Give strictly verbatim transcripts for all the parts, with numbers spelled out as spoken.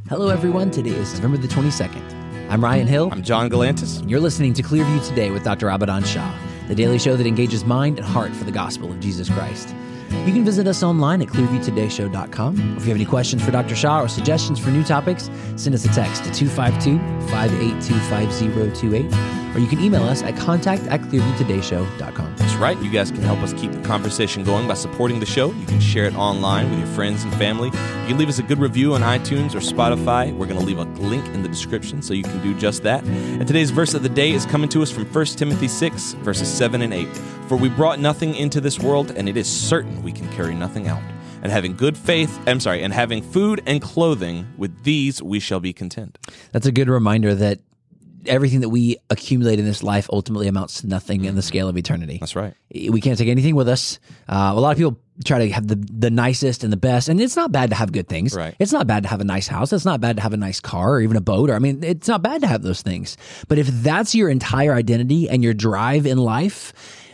Hello, everyone. Today is November the twenty-second. I'm Ryan Hill. I'm John Galantis. And you're listening to Clearview Today with Doctor Abadan Shah, the daily show that engages mind and heart for the gospel of Jesus Christ. You can visit us online at clearview today show dot com. If you have any questions for Doctor Shah or suggestions for new topics, send us a text to two five two, five eight two, five zero two eight, or you can email us at contact at clearview today show dot com. That's right. You guys can help us keep the conversation going by supporting the show. You can share it online with your friends and family. You can leave us a good review on iTunes or Spotify. We're going to leave a link in the description so you can do just that. And today's verse of the day is coming to us from First Timothy six, verses seven and eight. For we brought nothing into this world, and it is certain we can carry nothing out. And having good faith, I'm sorry, and having food and clothing, with these we shall be content. That's a good reminder that everything that we accumulate in this life ultimately amounts to nothing in the scale of eternity. That's right. We can't take anything with us. Uh, a lot of people try to have the, the nicest and the best, and it's not bad to have good things. Right. It's not bad to have a nice house. It's not bad to have a nice car or even a boat. Or I mean, it's not bad to have those things. But if that's your entire identity and your drive in life,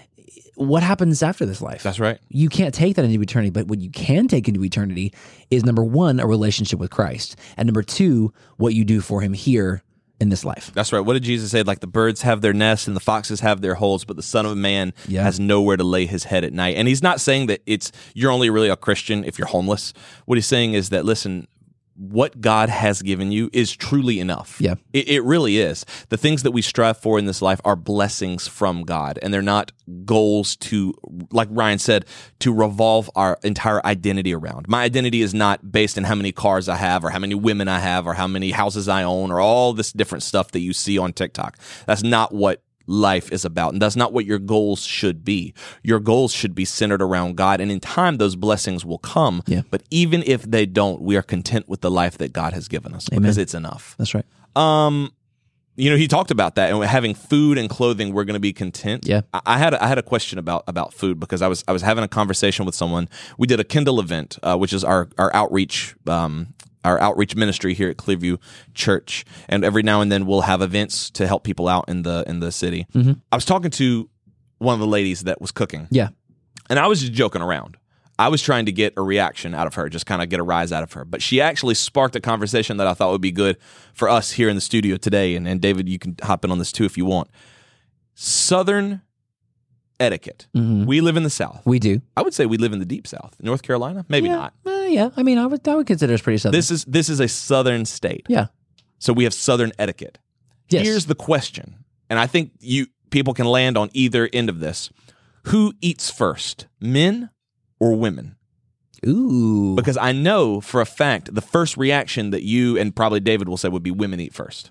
what happens after this life? That's right. You can't take that into eternity, but what you can take into eternity is, number one, a relationship with Christ, and number two, what you do for him here in this life. That's right. What did Jesus say? Like the birds have their nests and the foxes have their holes, but the Son of Man Yeah. has nowhere to lay his head at night. And he's not saying that it's you're only really a Christian if you're homeless. What he's saying is that, listen, what God has given you is truly enough. Yeah. It, it really is. The things that we strive for in this life are blessings from God, and they're not goals to, like Ryan said, to revolve our entire identity around. My identity is not based on how many cars I have or how many women I have or how many houses I own or all this different stuff that you see on TikTok. That's not what life is about, and that's not what your goals should be. Your goals should be centered around God, and in time those blessings will come. Yeah. But even if they don't, we are content with the life that God has given us. Amen. Because it's enough. That's right. Um, you know, he talked about that, and having food and clothing, we're going to be content. Yeah. I, I had a, I had a question about about food because I was I was having a conversation with someone. We did a Kindle event, uh, which is our our outreach. Um, our outreach ministry here at Clearview Church, and every now and then we'll have events to help people out in the in the city. Mm-hmm. I was talking to one of the ladies that was cooking, Yeah. and I was just joking around. I was trying to get a reaction out of her, just kind of get a rise out of her. But she actually sparked a conversation that I thought would be good for us here in the studio today, and, and David, you can hop in on this too if you want. Southern etiquette. Mm-hmm. We live in the South. We do. I would say we live in the deep South. North Carolina? Maybe yeah. not. Uh, yeah. I mean, I would I would consider us pretty southern. This is this is a Southern state. yeah. So we have Southern etiquette. Yes. Here's the question, and I think you people can land on either end of this. Who eats first, men or women? Ooh. Because I know for a fact the first reaction that you and probably David will say would be women eat first.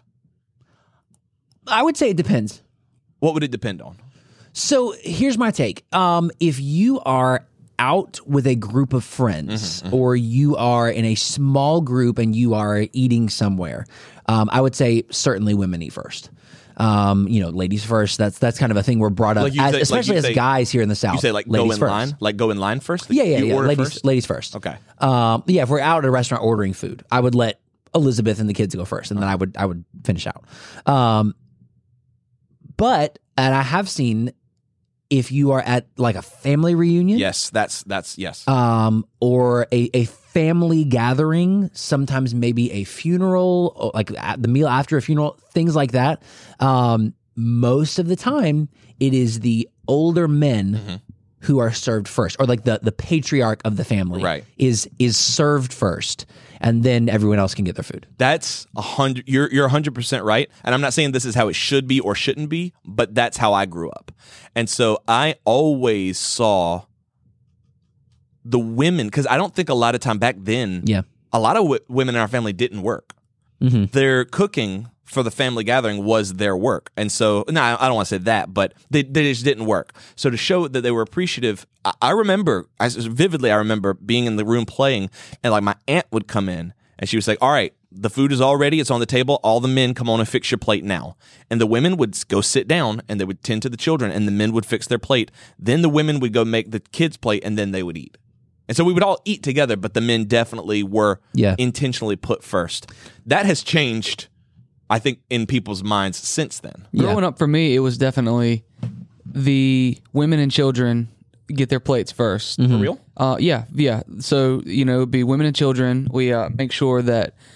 I would say it depends. What would it depend on? So here's my take. Um, if you are out with a group of friends, mm-hmm, mm-hmm. or you are in a small group and you are eating somewhere, um, I would say certainly women eat first. Um, you know, ladies first. That's that's kind of a thing we're brought up, Like you as, say- like especially you as say- guys here in the South. You say like ladies go in first. line, like go in line first. Like Yeah, yeah, you yeah. order Ladies, first? ladies first. Okay. Um, yeah, if we're out at a restaurant ordering food, I would let Elizabeth and the kids go first, and then I would I would finish out. Um, but and I have seen, if you are at like a family reunion, Yes, that's that's yes. um, or a, a family gathering, sometimes maybe a funeral, or like at the meal after a funeral, things like that. Um, most of the time, it is the older men Mm-hmm. who are served first, or like the the patriarch of the family Right. is is served first, and then everyone else can get their food. That's a hundred. You're you're a hundred percent right, and I'm not saying this is how it should be or shouldn't be, but that's how I grew up, and so I always saw the women, because I don't think a lot of time back then, Yeah. a lot of w- women in our family didn't work. Mm-hmm. Their cooking for the family gathering was their work, and so no, I don't want to say that, but they they just didn't work. So to show that they were appreciative, I, I remember, I vividly, I remember being in the room playing, and like my aunt would come in, and she was like, "All right, the food is all ready. It's on the table. All the men come on and fix your plate now." And the women would go sit down, and they would tend to the children, and the men would fix their plate. Then the women would go make the kids' plate, and then they would eat. And so we would all eat together, but the men definitely were Yeah. intentionally put first. That has changed, I think, in people's minds since then. Yeah. Growing up for me, it was definitely the women and children get their plates first. Mm-hmm. For real? Uh, yeah, yeah. So, you know, it'd be women and children. We uh, make sure that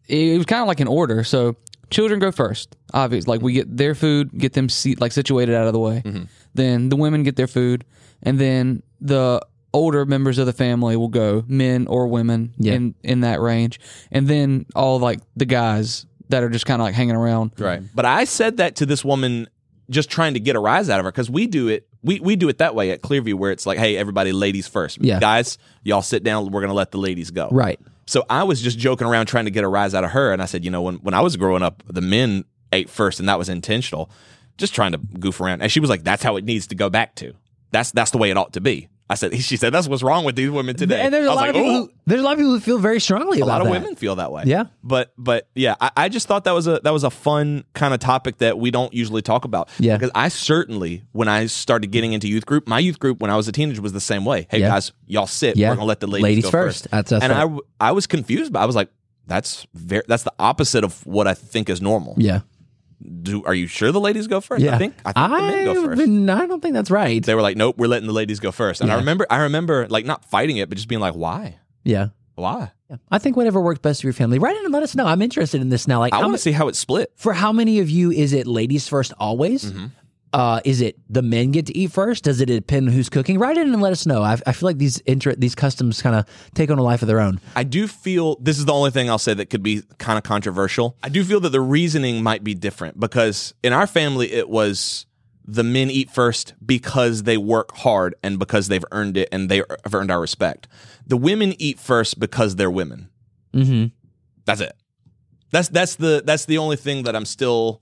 it was kind of like an order. So children go first, obviously. Like we get their food, get them seat, like situated out of the way. Mm-hmm. Then the women get their food, and then the older members of the family will go, men or women yeah. in in that range, and then all like the guys that are just kind of like hanging around. Right. But I said that to this woman, just trying to get a rise out of her, because we do it. We we do it that way at Clearview, where it's like, hey, everybody, ladies first. Yeah. Guys, y'all sit down. We're gonna let the ladies go. Right. So I was just joking around trying to get a rise out of her, and I said, you know, when when I was growing up, the men ate first, and that was intentional. Just trying to goof around. And she was like, that's how it needs to go back to. That's that's the way it ought to be. I said, she said, that's what's wrong with these women today. And there's a I was lot like, of people oh. who, there's a lot of people who feel very strongly a about lot of that. women feel that way. Yeah. But but yeah, I, I just thought that was a that was a fun kind of topic that we don't usually talk about. Yeah. Because I certainly, when I started getting into youth group, my youth group when I was a teenager was the same way. Hey yeah. guys, y'all sit. Yeah. We're gonna let the ladies, ladies go first. first. That's, that's and right. I I was confused, but I was like, that's very that's the opposite of what I think is normal. Yeah. Do are you sure the ladies go first? Yeah. I think I think the men go first. Been, I don't think that's right. They were like, nope, we're letting the ladies go first. And Yeah. I remember I remember like not fighting it, but just being like, why? Yeah. Why? Yeah. I think whatever works best for your family. Write in and let us know. I'm interested in this now. Like, I how want ma- to see how it's split. for how many of you is it ladies first always? Mm-hmm. Uh, is it the men get to eat first? Does it depend on who's cooking? Write in and let us know. I, I feel like these inter- these customs kind of take on a life of their own. I do feel this is the only thing I'll say that could be kind of controversial. I do feel that the reasoning might be different because in our family it was the men eat first because they work hard and because they've earned it and they have earned our respect. The women eat first because they're women. Mm-hmm. That's it. That's that's the that's the only thing that I'm still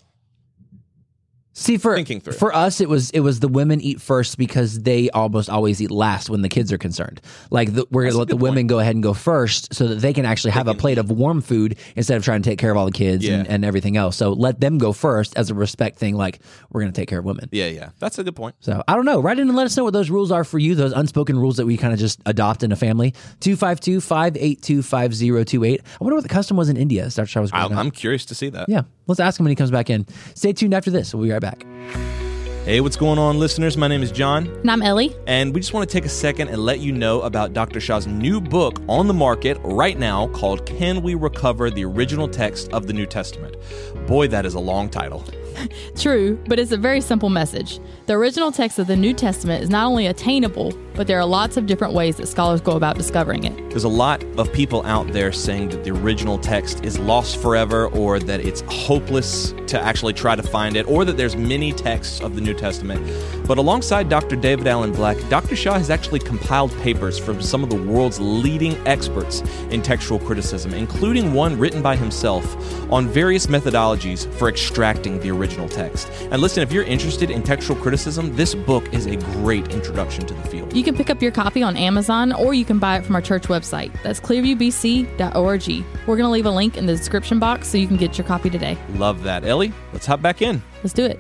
See, for thinking through. for us, it was it was the women eat first because they almost always eat last when the kids are concerned. Like the, we're going to let the good women point. go ahead and go first so that they can actually have a plate of warm food instead of trying to take care of all the kids and, Yeah. and everything else. So let them go first as a respect thing. Like we're going to take care of women. Yeah, yeah. That's a good point. So I don't know. Write in and let us know what those rules are for you. Those unspoken rules that we kind of just adopt in a family. two five two, five eight two, five zero two eight. I wonder what the custom was in India. As Doctor Shaw was growing I'm, up. I'm curious to see that. Yeah. Let's ask him when he comes back in. Stay tuned after this. We'll be right back. Hey, what's going on, listeners? My name is John. And I'm Ellie. And we just want to take a second and let you know about Doctor Shaw's new book on the market right now called Can We Recover the Original Text of the New Testament? Boy, that is a long title. True, but it's a very simple message. The original text of the New Testament is not only attainable, but there are lots of different ways that scholars go about discovering it. There's a lot of people out there saying that the original text is lost forever or that it's hopeless to actually try to find it or that there's many texts of the New Testament. But alongside Doctor David Allen Black, Doctor Shaw has actually compiled papers from some of the world's leading experts in textual criticism, including one written by himself on various methodologies for extracting the original text. And listen, if you're interested in textual criticism, this book is a great introduction to the field. You can pick up your copy on Amazon or you can buy it from our church website. That's clearview b c dot org. We're going to leave a link in the description box so you can get your copy today. Love that. Ellie, let's hop back in. Let's do it.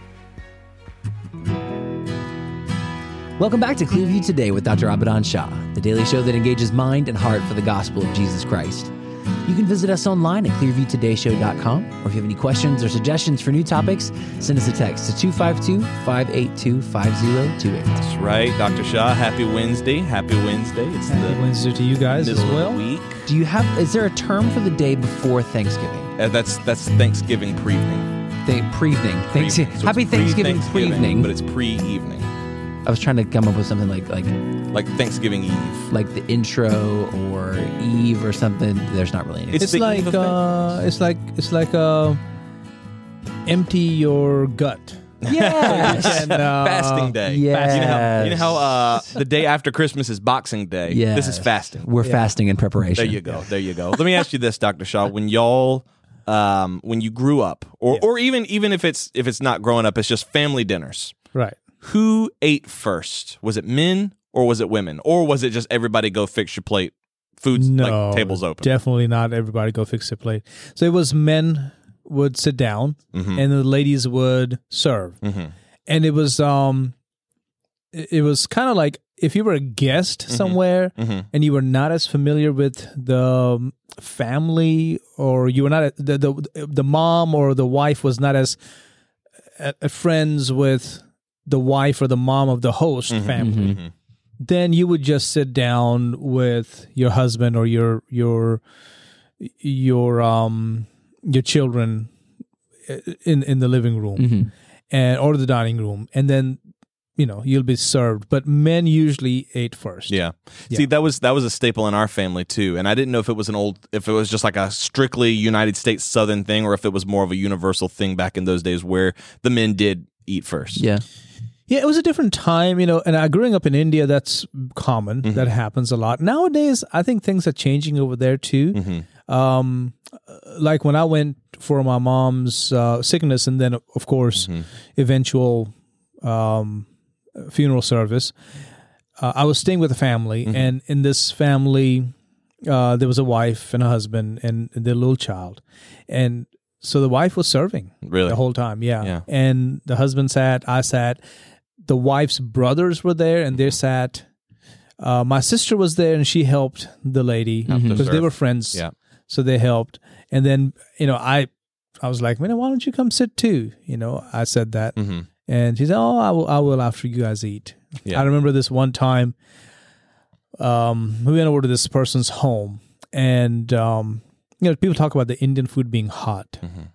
Welcome back to Clearview Today with Doctor Abadan Shah, the daily show that engages mind and heart for the gospel of Jesus Christ. You can visit us online at clearview today show dot com, or if you have any questions or suggestions for new topics, send us a text to two five two, five eight two, five zero two eight. That's right, Doctor Shaw. Happy Wednesday. Happy Wednesday. It's Happy the Wednesday to you guys as middle well. of the week. Do you have, is there a term for the day before Thanksgiving? Uh, that's that's Thanksgiving pre-evening. Th- pre-evening. Thanks- Pre-evening. So Happy it's Thanksgiving pre-Thanksgiving, pre-evening. but it's pre-evening, I was trying to come up with something like like like Thanksgiving Eve. like the intro or eve or something. There's not really anything. It's It's the like eve of uh, it's like it's like uh, empty your gut. Yes. And, uh, Fasting day. Yes. You know how, you know how uh, the day after Christmas is Boxing Day? Yes. This is fasting. We're fasting in preparation. There you go. There you go. Let me ask you this, Doctor Shaw. When y'all, um, when you grew up, or, Yeah. or even even if it's if it's not growing up, it's just family dinners. Right. Who ate first? Was it men or was it women? Or was it just everybody go fix your plate? Food's No, like tables open. Definitely not everybody go fix their plate. So it was men would sit down Mhm. and the ladies would serve. Mhm. And it was um it it was kind of like if you were a guest somewhere Mhm. and you were not as familiar with the um, family, or you were not a, the, the the mom or the wife was not as uh, uh, friends with the wife or the mom of the host Mhm. family, Mhm. then you would just sit down with your husband or your your your um your children in in the living room Mm-hmm. and or the dining room, and then you know you'll be served. But men usually ate first. Yeah. Yeah. See, that was that was a staple in our family too, and I didn't know if it was an old, if it was just like a strictly United States Southern thing, or if it was more of a universal thing back in those days where the men did eat first. Yeah. Yeah, it was a different time, you know, and I growing up in India, that's common. Mm-hmm. That happens a lot. Nowadays, I think things are changing over there too. Mm-hmm. Um, like when I went for my mom's uh, sickness and then, of course, Mm-hmm. eventual um, funeral service, uh, I was staying with a family, Mm-hmm. and in this family, uh, there was a wife and a husband and their little child. And so the wife was serving Really? the whole time, yeah. Yeah. And the husband sat, I sat. The wife's brothers were there, and they sat. Uh, my sister was there, and she helped the lady because they serve. were friends. Yeah. So they helped. And then, you know, I I was like, man, why don't you come sit too? You know, I said that. Mm-hmm. And she said, oh, I will, I will after you guys eat. Yeah. I remember this one time um, we went over to this person's home, and, um, you know, people talk about the Indian food being hot. Mm-hmm.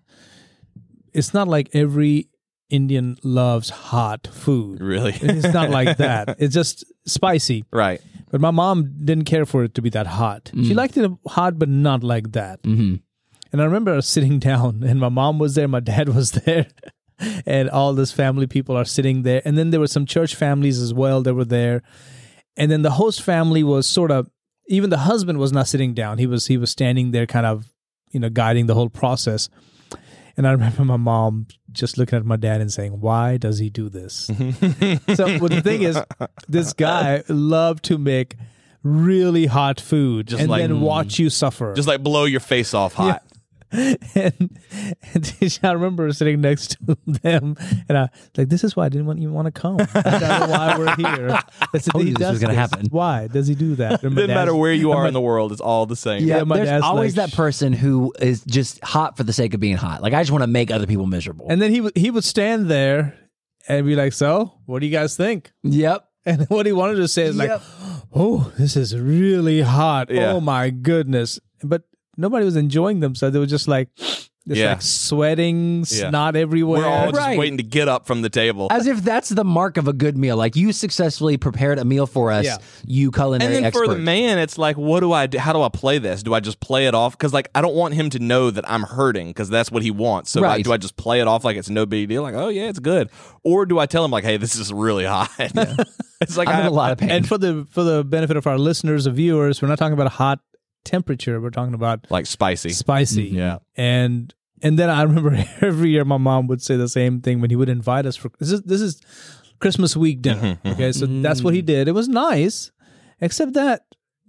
It's not like every Indian loves hot food. Really? It's not like that. It's just spicy. Right. But my mom didn't care for it to be that hot. She liked it hot, but not like that. Mm-hmm. And I remember sitting down, and my mom was there, my dad was there, and all this family people are sitting there. And then there were some church families as well that were there. And then the host family was sort of, even the husband was not sitting down. He was he was standing there, kind of, you know, guiding the whole process. And I remember my mom just looking at my dad and saying, why does he do this? So well, the thing is, this guy loved to make really hot food Just and like- then watch you suffer. Just like blow your face off hot. and, and I remember sitting next to them, and I like, this is why I didn't want, even want to come. That's why we're here. I said, Told he you this does was gonna this. happen. Why does he do that? And my Doesn't matter dad's- where you and are my- in the world, it's all the same. Yeah, my There's dad's always like, that person who is just hot for the sake of being hot. Like, I just want to make other people miserable. And then he would he would stand there and be like, so what do you guys think? yep. And what he wanted to say is like, Yep. oh, this is really hot. Yeah. Oh my goodness. But nobody was enjoying themselves. They were just like, just Yeah. like sweating, Yeah. snot everywhere. We're all just Right. waiting to get up from the table. As if that's the mark of a good meal. Like, you successfully prepared a meal for us, Yeah. you culinary And then expert. for the man, it's like, what do I do? How do I play this? Do I just play it off? Because like, I don't want him to know that I'm hurting, because that's what he wants. So I, Right. do I just play it off like it's no big deal? Like, oh yeah, it's good. Or do I tell him like, hey, this is really hot? It's like, I'm in I- a lot of pain. And for the for the benefit of our listeners, the viewers, we're not talking about a hot temperature. We're talking about like spicy. spicy. Yeah. And and then I remember every year my mom would say the same thing when he would invite us for this is this is Christmas week dinner. Okay, so that's what he did. It was nice, except that,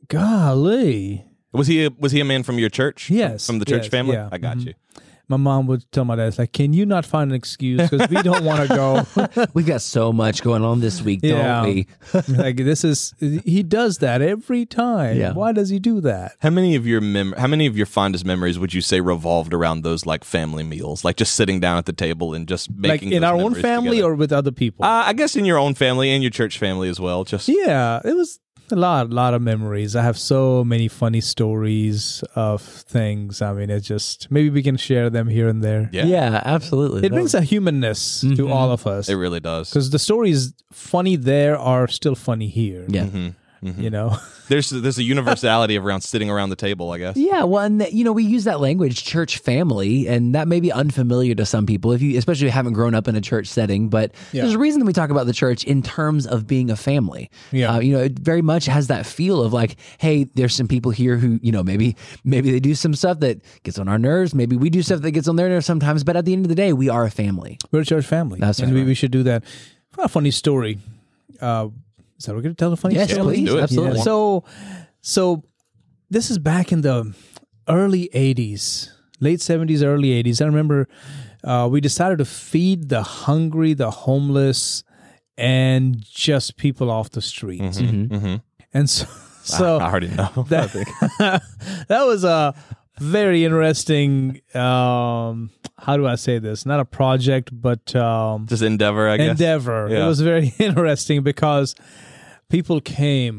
golly, Was he a, was he a man from your church? Yes, From the church yes, family? yeah. I got Mhm. you. my mom would tell my dad, it's like, can you not find an excuse because we don't want to go. We've got so much going on this week, Yeah. don't we? Like this is he does that every time. Yeah. Why does he do that? How many of your mem- how many of your fondest memories would you say revolved around those like family meals, like just sitting down at the table and just Like making in those our own memories family together? or with other people? Uh, I guess in your own family and your church family as well. Just Yeah, it was a lot, lot of memories. I have so many funny stories of things. I mean, it's just maybe we can share them here and there. yeah, Yeah, absolutely. It brings a humanness to all of us it really does. because the stories funny there are still funny here. Yeah. Mhm. You know, There's there's a universality around sitting around the table, I guess. Yeah, well, and that, you know, we use that language, church family, and that may be unfamiliar to some people, if you, especially if you haven't grown up in a church setting. But Yeah. there's a reason that we talk about the church in terms of being a family. Yeah. uh, you know, it very much has that feel of like, hey, there's some people here who, you know, maybe maybe they do some stuff that gets on our nerves. Maybe we do stuff that gets on their nerves sometimes. But at the end of the day, we are a family. we're a church family. That's and right. we, we should do that. A funny story. Uh, is that we're going to tell a funny Yes, story? please. do it. Absolutely. Yeah. So, so this is back in the early eighties, late seventies, early eighties. I remember uh, we decided to feed the hungry, the homeless, and just people off the streets. Mm-hmm. And so, so I already know. that, that was a very interesting, um, how do I say this? Not a project, but um, Just endeavor, I guess. endeavor. Yeah. It was very interesting because people came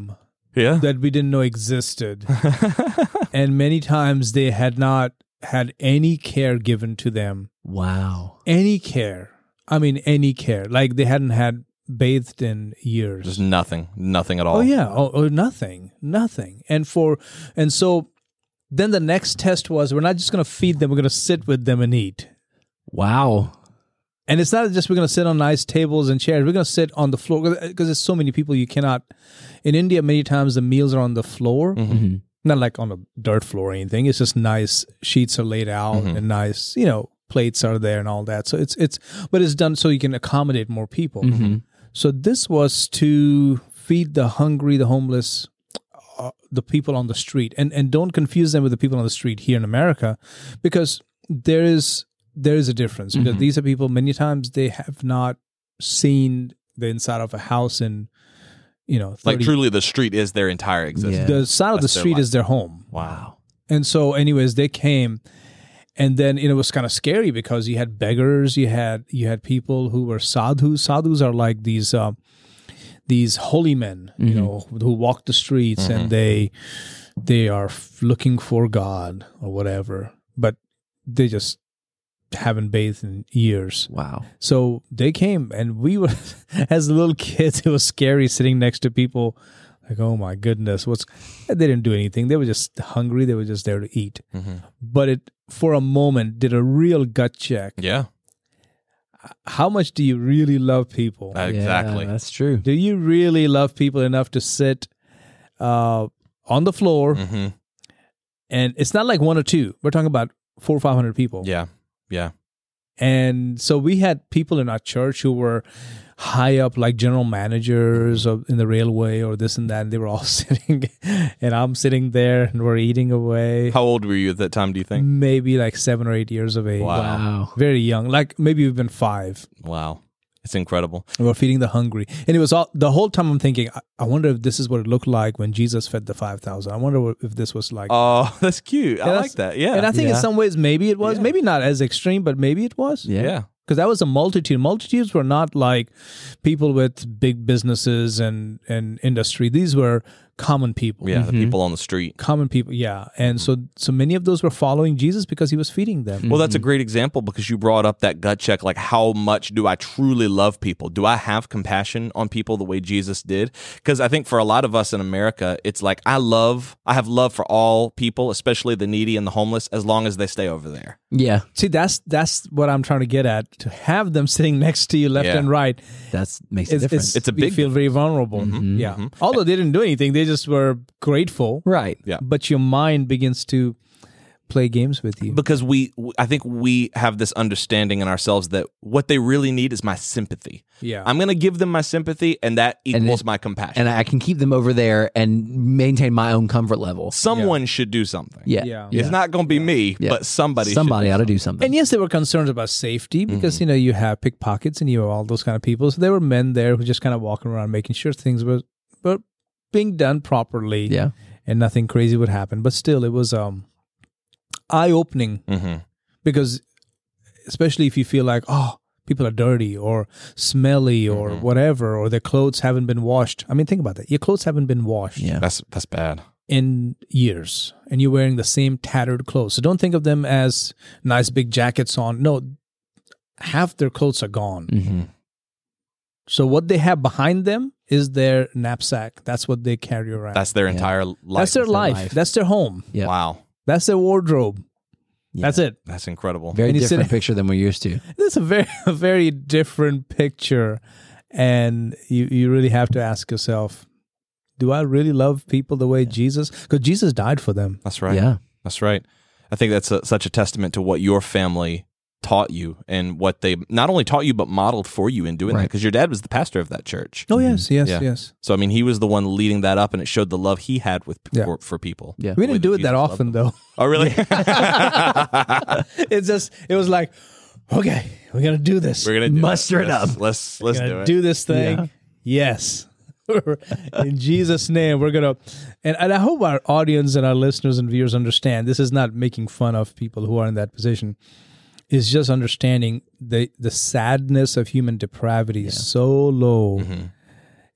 Yeah. that we didn't know existed. And many times they had not had any care given to them. Wow. Any care. I mean, any care. Like they hadn't had bathed in years. Just nothing, nothing at all. Oh yeah, oh, oh nothing, nothing. And for and so then the next test was we're not just going to feed them, we're going to sit with them and eat. Wow. And it's not just we're going to sit on nice tables and chairs. We're going to sit on the floor because there's so many people you cannot. In India, many times the meals are on the floor, Mm-hmm. not like on a dirt floor or anything. It's just nice sheets are laid out Mm-hmm. and nice, you know, plates are there and all that. So it's it's, but it's done so you can accommodate more people. Mm-hmm. So this was to feed the hungry, the homeless, uh, the people on the street, and and don't confuse them with the people on the street here in America, because there is there is a difference. Because these are people many times they have not seen the inside of a house in, you know, Like thirty truly, the street is their entire existence. Yeah. the side of the That's their street life. is their home. Wow. And so, anyways, they came, and then you know, it was kind of scary because you had beggars, you had you had people who were sadhus. Sadhus are like these uh, these holy men, you know, who walk the streets and they they are f- looking for God or whatever, but they just haven't bathed in years. Wow. So they came, and we were, as little kids, it was scary sitting next to people. Like, oh my goodness, what's? They didn't do anything. They were just hungry. They were just there to eat. But it, for a moment, did a real gut check. Yeah. How much do you really love people? Uh, exactly. Yeah, that's true. Do you really love people enough to sit uh, on the floor? hmm And it's not like one or two. We're talking about four or five hundred people. Yeah. Yeah. And so we had people in our church who were high up, like general managers of, in the railway or this and that. And they were all sitting, and I'm sitting there, and we're eating away. How old were you at that time, do you think? Maybe like seven or eight years of age. Wow. Wow. Very young. Like maybe we've been five. Wow. It's incredible. And we're feeding the hungry. And it was all, the whole time I'm thinking, I, I wonder if this is what it looked like when Jesus fed the five thousand. I wonder what, if this was like. Oh, that's cute. I Yeah, like that. Yeah. And I think in Yeah. some ways maybe it was. Yeah. Maybe not as extreme, but maybe it was. Yeah. yeah. Because that was a multitude. Multitudes were not like people with big businesses and, and industry. These were common people. Yeah. The people on the street. Common people, yeah. And so so many of those were following Jesus because he was feeding them. Well, that's a great example because you brought up that gut check. Like, how much do I truly love people? Do I have compassion on people the way Jesus did? Because I think for a lot of us in America, it's like, I love, I have love for all people, especially the needy and the homeless, as long as they stay over there. Yeah. See, that's that's what I'm trying to get at. To have them sitting next to you left Yeah. and right, That's makes a it's, difference. it's, It's a you big feel very vulnerable. Yeah. Although they didn't do anything, they just were grateful. right. Yeah. But your mind begins to play games with you. Because we, I think we have this understanding in ourselves that what they really need is my sympathy. Yeah. I'm going to give them my sympathy, and that And equals it- my compassion. And I can keep them over there and maintain my own comfort level. Someone should do something. Yeah. Yeah. It's not going to be me, Yeah. but somebody. Somebody should ought to do something. And yes, they were concerned about safety because, you know, you have pickpockets and you have all those kind of people. So there were men there who just kind of walking around making sure things were, were being done properly. Yeah. And nothing crazy would happen. But still, it was um, eye-opening Mm-hmm. because especially if you feel like, oh, people are dirty or smelly or whatever, or their clothes haven't been washed. I mean, think about that. Your clothes haven't been washed Yeah. That's that's bad. in years, and you're wearing the same tattered clothes. So don't think of them as nice big jackets on. No, half their clothes are gone. Mm-hmm. So what they have behind them is their knapsack. That's what they carry around. That's their entire life. That's their life. life. That's their home. Yeah. Wow. That's their wardrobe. Yeah. That's it. That's incredible. Very And you different sit- picture than we're used to. It's a very, a very different picture, and you you really have to ask yourself, do I really love people the way Jesus? Because Jesus died for them. That's right. Yeah. That's right. I think that's a, such a testament to what your family taught you and what they not only taught you, but modeled for you in doing that. Right. Because your dad was the pastor of that church. Oh yes, yes, Yeah. yes. So, I mean, he was the one leading that up, and it showed the love he had with Yeah. for, for people. Yeah. We The way didn't do it that Jesus loved often, them. though. Oh, really? It's just it was like, okay, we're gonna do this. We're gonna do Muster it Let's- up. Let's We're let's gonna do it. do this thing. Yeah. Yes. In Jesus' name, we're gonna, and, and I hope our audience and our listeners and viewers understand. This is not making fun of people who are in that position. It's just understanding the the sadness of human depravity is so low. Mm-hmm.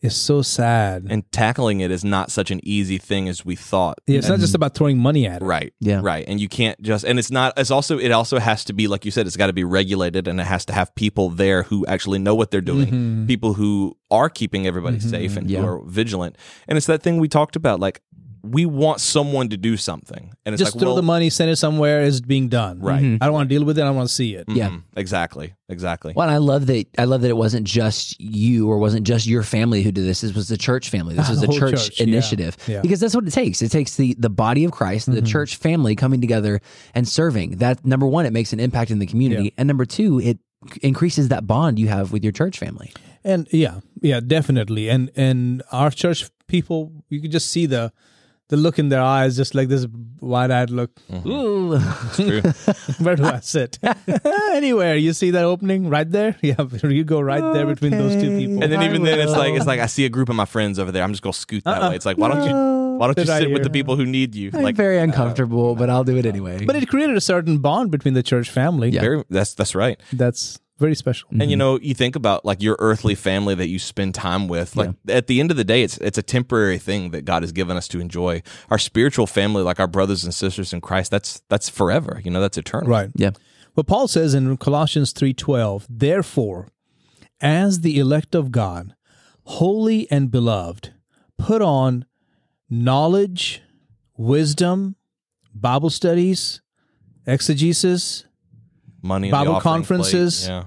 is so sad. And tackling it is not such an easy thing as we thought. Yeah, it's not just about throwing money at it. Right. Yeah. Right. And you can't just, and it's not, it's also, it also has to be, like you said, it's got to be regulated, and it has to have people there who actually know what they're doing, Mm-hmm. people who are keeping everybody safe and Yeah. who are vigilant. And it's that thing we talked about, like, we want someone to do something. And it's Just like, throw well, the money, send it somewhere, it's being done. Right. I don't want to deal with it, I want to see it. Yeah. Mhm. Exactly. Exactly. Well, and I love that. I love that it wasn't just you or wasn't just your family who did this. This was the church family. This was The a whole church, church, yeah. initiative Yeah. because that's what it takes. It takes the the body of Christ, the church family coming together and serving. That number one, it makes an impact in the community, Yeah. and number two, it increases that bond you have with your church family. And yeah, yeah, definitely. And and our church people, you could just see the the look in their eyes, just like this wide-eyed look. Ooh, True. Where do I sit? Anywhere. You see that opening right there? Yeah, you go right there between those two people. And then I even then, it's like will. it's like I see a group of my friends over there. I'm just gonna scoot that Uh-uh. way. It's like, why don't you why don't you Sit right sit with here. the people who need you? I'm Like, very uncomfortable, but I'll do it anyway. But it created a certain bond between the church family. Yeah. very, that's that's right. That's very special. And you know, you think about like your earthly family that you spend time with. Like at the end of the day, it's it's a temporary thing that God has given us to enjoy. Our spiritual family, like our brothers and sisters in Christ, that's that's forever. You know, that's eternal. Right. yeah, But Paul says in Colossians three twelve, therefore, as the elect of God, holy and beloved, put on knowledge, wisdom, Bible studies, exegesis. Money, in Bible the offering conferences. plate. Yeah.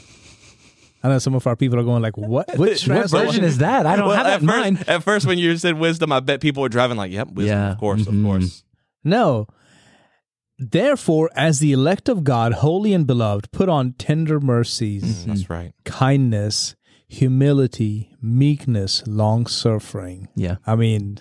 I know some of our people are going like, what? Which what translation? version is that? I don't Well, have that at in first, mind. at first, when you said wisdom, I bet people were driving like, "Yep, wisdom, Yeah. of course, Mhm. of course." No. Therefore, as the elect of God, holy and beloved, put on tender mercies, That's right. kindness, humility, meekness, long suffering. Yeah, I mean,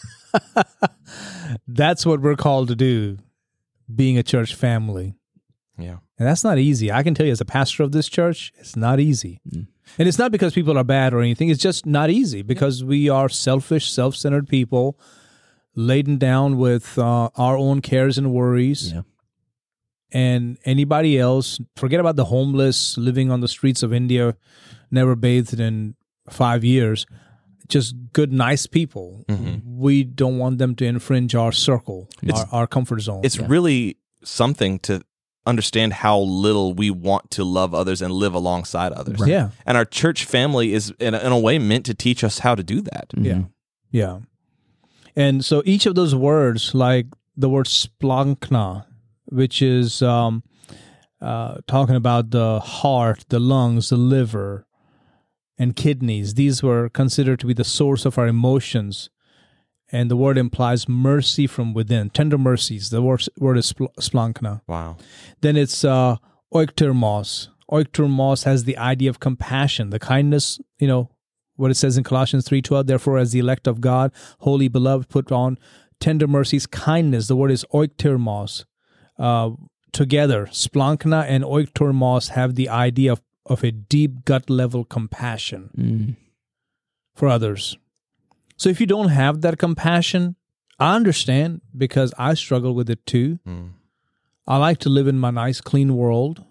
that's what we're called to do, being a church family. Yeah. And that's not easy. I can tell you, as a pastor of this church, it's not easy. And it's not because people are bad or anything. It's just not easy because we are selfish, self-centered people, laden down with uh, our own cares and worries. Yeah. And anybody else, forget about the homeless living on the streets of India, never bathed in five years. Just good, nice people. We don't want them to infringe our circle, our, our comfort zone. It's really something to understand how little we want to love others and live alongside others. Yeah. And our church family is, in a, in a way, meant to teach us how to do that. Yeah. Yeah. And so each of those words, like the word splankna, which is um, uh, talking about the heart, the lungs, the liver, and kidneys, these were considered to be the source of our emotions. And the word implies mercy from within, tender mercies. The word, word is spl- splankna. Wow. Then it's uh, oiktermos. Oiktermos has the idea of compassion, the kindness, you know, what it says in Colossians three twelve, therefore as the elect of God, holy beloved, put on tender mercies, kindness. The word is oiktermos. Uh, together, splankna and oiktermos have the idea of, of a deep gut-level compassion Mm. for others. So if you don't have that compassion, I understand because I struggle with it too. Mm. I like to live in my nice, clean world,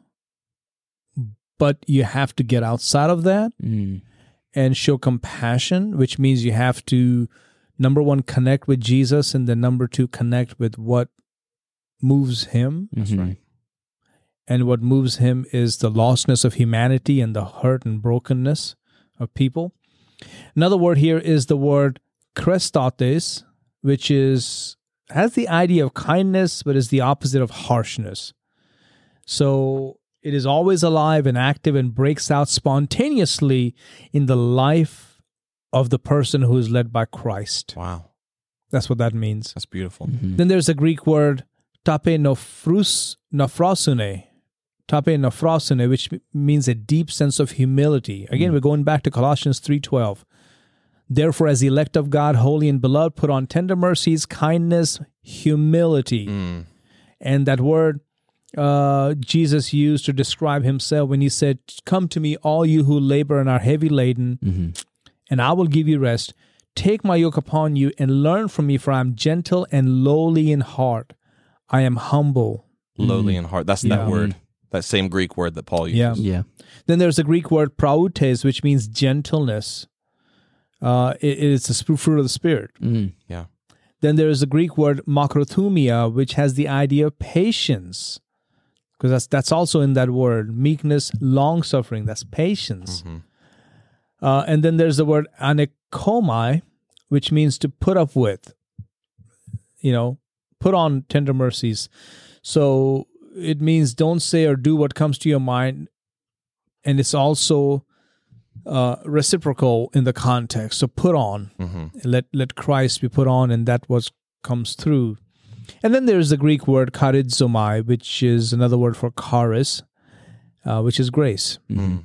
but you have to get outside of that Mm. and show compassion, which means you have to, number one, connect with Jesus, and then number two, connect with what moves him. That's right. And what moves him is the lostness of humanity and the hurt and brokenness of people. Another word here is the word krestotes, which is has the idea of kindness, but is the opposite of harshness. So it is always alive and active and breaks out spontaneously in the life of the person who is led by Christ. Wow. That's what that means. That's beautiful. Then there's a Greek word, tape nophrus, nophrosune, tape nophrosune, which means a deep sense of humility. Again, we're going back to Colossians three twelve. Therefore, as the elect of God, holy and beloved, put on tender mercies, kindness, humility. Mm. And that word uh, Jesus used to describe himself when he said, come to me, all you who labor and are heavy laden, Mm-hmm. and I will give you rest. Take my yoke upon you and learn from me, for I am gentle and lowly in heart. I am humble. Lowly in heart. That's Yeah. that word. That same Greek word that Paul Yeah. uses. Yeah. Then there's a Greek word prautes, which means gentleness. Uh, it, it's the sp- fruit of the Spirit. Mhm. Yeah. Then there is the Greek word makrothumia, which has the idea of patience, because that's that's also in that word. Meekness, long suffering. That's patience. Mhm. Uh, and then there's the word anekomai, which means to put up with. You know, put on tender mercies. So it means don't say or do what comes to your mind, and it's also uh, reciprocal in the context. So put on. Mhm. Let let Christ be put on, and that what comes through. And then there's the Greek word charizomai, which is another word for charis, uh, which is grace. Mhm.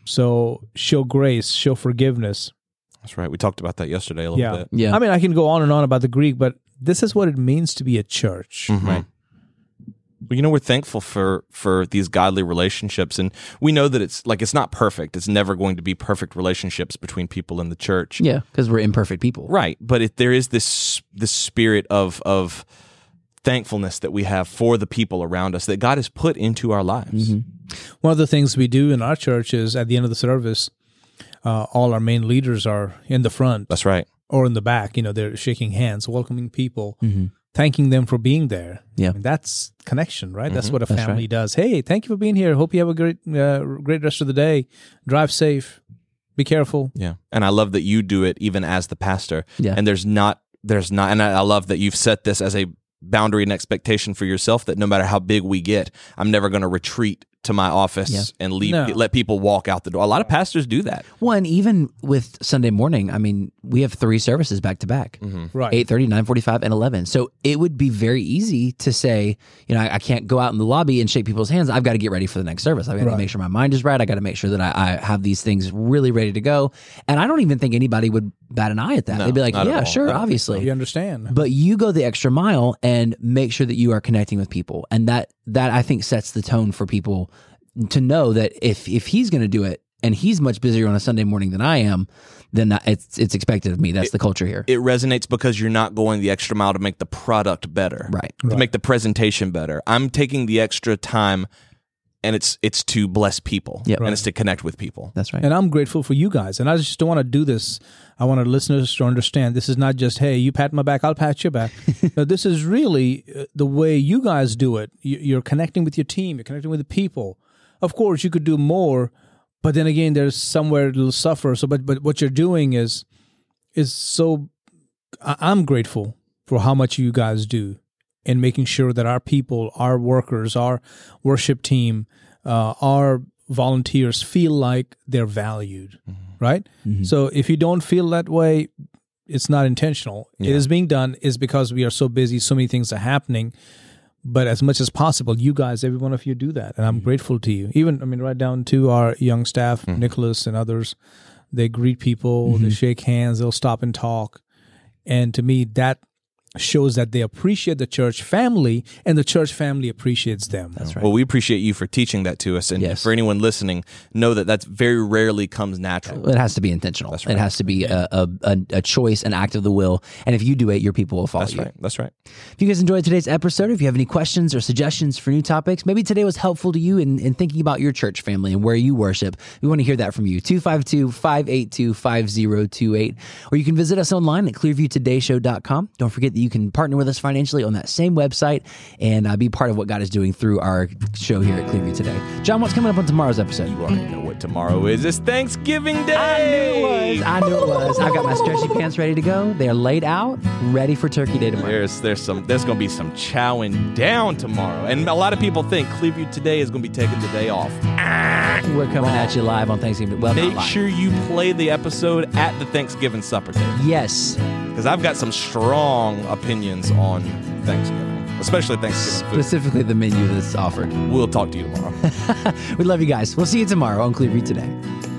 So show grace, show forgiveness. That's right. We talked about that yesterday a little Yeah. bit. Yeah. I mean, I can go on and on about the Greek, but this is what it means to be a church. Mhm. Right. Well, you know, we're thankful for for these godly relationships, and we know that it's like it's not perfect. It's never going to be perfect relationships between people in the church, Yeah, because we're imperfect people. right? But if there is this this spirit of of thankfulness that we have for the people around us that God has put into our lives. Mhm. One of the things we do in our church is at the end of the service, uh, all our main leaders are in the front That's right. or in the back. You know, they're shaking hands, welcoming people, Mhm. thanking them for being there. Yeah. I mean, that's connection, right? That's what a That's family right. does. Hey, thank you for being here. Hope you have a great, uh, great rest of the day. Drive safe. Be careful. Yeah. And I love that you do it even as the pastor. Yeah. And there's not, there's not, and I, I love that you've set this as a boundary and expectation for yourself that no matter how big we get, I'm never going to retreat to my office Yeah. and leave, No. let people walk out the door. A lot of pastors do that. Well, and even with Sunday morning, I mean, we have three services back to back. Right. eight thirty, nine forty-five, and eleven. So it would be very easy to say, you know, I, I can't go out in the lobby and shake people's hands. I've got to get ready for the next service. I've got Right. to make sure my mind is right. I got to make sure that I, I have these things really ready to go. And I don't even think anybody would bat an eye at that. No, They'd be like, not at yeah, all. sure, I don't think obviously. You understand? But you go the extra mile and make sure that you are connecting with people. And that that I think sets the tone for people to know that if if he's going to do it and he's much busier on a Sunday morning than I am, then it's it's expected of me. That's the culture here. It resonates because you're not going the extra mile to make the product better. Right. To make the presentation better. I'm taking the extra time and it's it's to bless people. Yep. And it's to connect with people. That's right. And I'm grateful for you guys. And I just don't want to do this. I want our listeners to understand this is not just, hey, you pat my back, I'll pat your back. No, this is really uh, the way you guys do it. You- You're connecting with your team. You're connecting with the people. Of course, you could do more, but then again, there's somewhere it'll suffer. So, but but what you're doing is is so. I- I'm grateful for how much you guys do in making sure that our people, our workers, our worship team, uh, our volunteers feel like they're valued, right? So if you don't feel that way, it's not intentional. It is being done is because we are so busy, so many things are happening. But as much as possible, you guys, every one of you do that. And I'm grateful to you. Even, I mean, right down to our young staff, Nicholas and others, they greet people, they shake hands, they'll stop and talk. And to me, that shows that they appreciate the church family and the church family appreciates them. That's right. Well, we appreciate you for teaching that to us. And Yes. for anyone listening, know that that's very rarely comes natural. It has to be intentional. That's right. It has to be a, a, a, a choice, an act of the will. And if you do it, your people will follow That's you. right. That's right. If you guys enjoyed today's episode, if you have any questions or suggestions for new topics, maybe today was helpful to you in, in thinking about your church family and where you worship, we want to hear that from you. two five two, five eight two, five zero two eight. Or you can visit us online at clearview today show dot com. Don't forget that you can partner with us financially on that same website and uh, be part of what God is doing through our show here at Clearview Today. John, what's coming up on tomorrow's episode? You already know what tomorrow is. It's Thanksgiving Day. I knew it was. I knew it was. I've got my stretchy pants ready to go. They're laid out, ready for Turkey Day tomorrow. There's there's some there's gonna be some chowing down tomorrow, and a lot of people think Clearview Today is gonna be taking the day off. We're coming at you live on Thanksgiving. Well, not Make live. sure you play the episode at the Thanksgiving supper table Yes. because I've got some strong opinions on Thanksgiving, especially Thanksgiving food. Specifically the menu that's offered. We'll talk to you tomorrow. We love you guys. We'll see you tomorrow on Clearview Today.